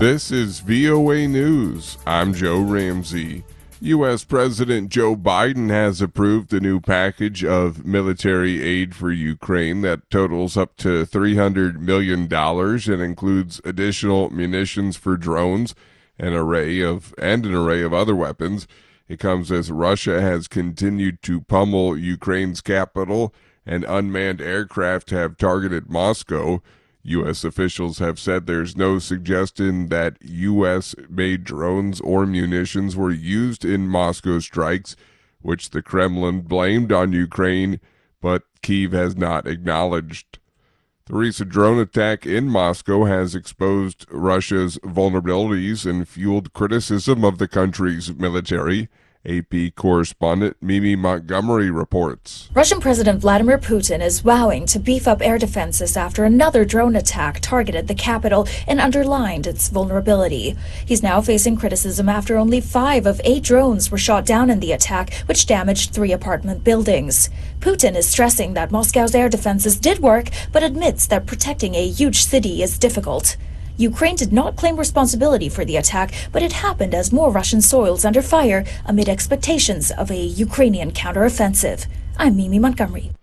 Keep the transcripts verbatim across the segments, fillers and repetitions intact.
This is V O A News. I'm Joe Ramsey. U S President Joe Biden has approved a new package of military aid for Ukraine that totals up to three hundred million dollars and includes additional munitions for drones, an array of and an array of other weapons. It comes as Russia has continued to pummel Ukraine's capital, and unmanned aircraft have targeted Moscow. U S officials have said there's no suggestion that U S-made drones or munitions were used in Moscow strikes, which the Kremlin blamed on Ukraine, but Kyiv has not acknowledged. The recent drone attack in Moscow has exposed Russia's vulnerabilities and fueled criticism of the country's military. A P correspondent Mimi Montgomery reports. Russian President Vladimir Putin is vowing to beef up air defenses after another drone attack targeted the capital and underlined its vulnerability. He's now facing criticism after only five of eight drones were shot down in the attack, which damaged three apartment buildings. Putin is stressing that Moscow's air defenses did work, but admits that protecting a huge city is difficult. Ukraine did not claim responsibility for the attack, but it happened as more Russian soils under fire amid expectations of a Ukrainian counteroffensive. I'm Mimi Montgomery.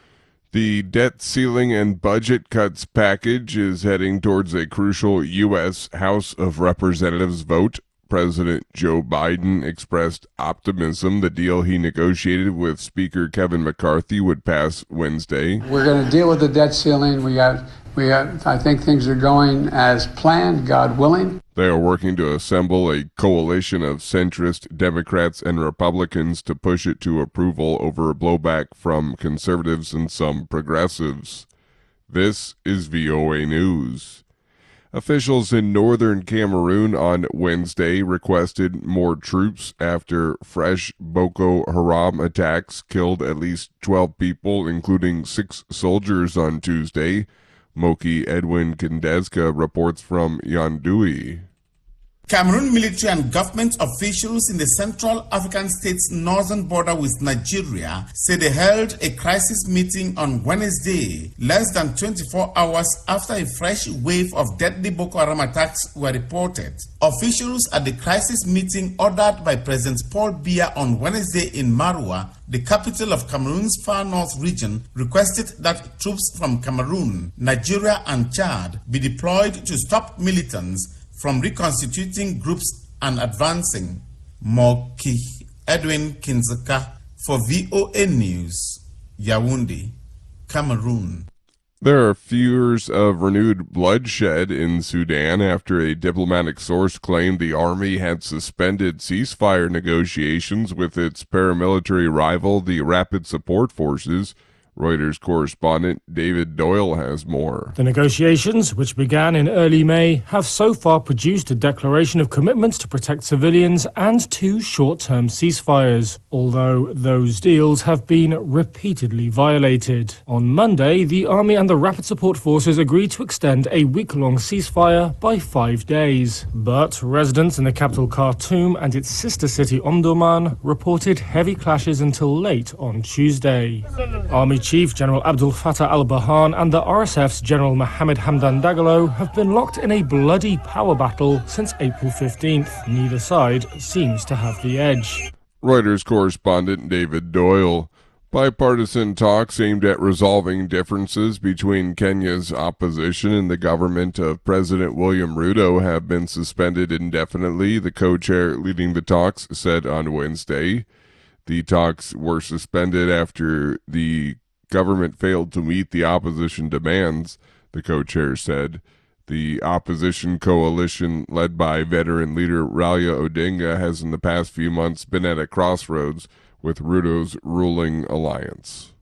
The debt ceiling and budget cuts package is heading towards a crucial U S House of Representatives vote. President Joe Biden expressed optimism the deal he negotiated with Speaker Kevin McCarthy would pass Wednesday. We're going to deal with the debt ceiling. We got, we got, I think things are going as planned, God willing. They are working to assemble a coalition of centrist Democrats and Republicans to push it to approval over blowback from conservatives and some progressives. This is V O A News. Officials in northern Cameroon on Wednesday requested more troops after fresh Boko Haram attacks killed at least twelve people, including six soldiers on Tuesday. Moki Edwin Kindezka reports from Yaoundé. Cameroon military and government officials in the Central African state's northern border with Nigeria say they held a crisis meeting on Wednesday, less than twenty-four hours after a fresh wave of deadly Boko Haram attacks were reported. Officials at the crisis meeting ordered by President Paul Biya on Wednesday in Marwa, the capital of Cameroon's far north region, requested that troops from Cameroon, Nigeria and Chad be deployed to stop militants from reconstituting groups and advancing. Moki Edwin Kinzaka for V O A News, Yaoundé, Cameroon. There are fears of renewed bloodshed in Sudan after a diplomatic source claimed the army had suspended ceasefire negotiations with its paramilitary rival, the Rapid Support Forces. Reuters correspondent David Doyle has more. The negotiations, which began in early May, have so far produced a declaration of commitments to protect civilians and two short-term ceasefires, although those deals have been repeatedly violated. On Monday, the Army and the Rapid Support Forces agreed to extend a week-long ceasefire by five days. But residents in the capital Khartoum and its sister city Omdurman reported heavy clashes until late on Tuesday. Army Chief General Abdel Fattah al-Burhan and the R S F's General Mohamed Hamdan Dagalo have been locked in a bloody power battle since April fifteenth. Neither side seems to have the edge. Reuters correspondent David Doyle. Bipartisan talks aimed at resolving differences between Kenya's opposition and the government of President William Ruto have been suspended indefinitely, the co-chair leading the talks said on Wednesday. The talks were suspended after the government failed to meet the opposition demands, the co-chair said. The opposition coalition led by veteran leader Raila Odinga has in the past few months been at a crossroads with Ruto's ruling alliance.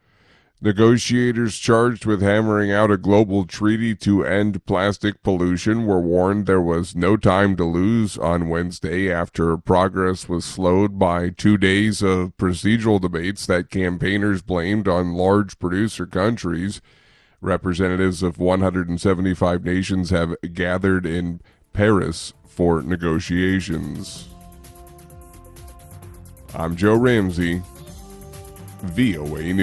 Negotiators charged with hammering out a global treaty to end plastic pollution were warned there was no time to lose on Wednesday after progress was slowed by two days of procedural debates that campaigners blamed on large producer countries. Representatives of one hundred seventy-five nations have gathered in Paris for negotiations. I'm Joe Ramsey, V O A News.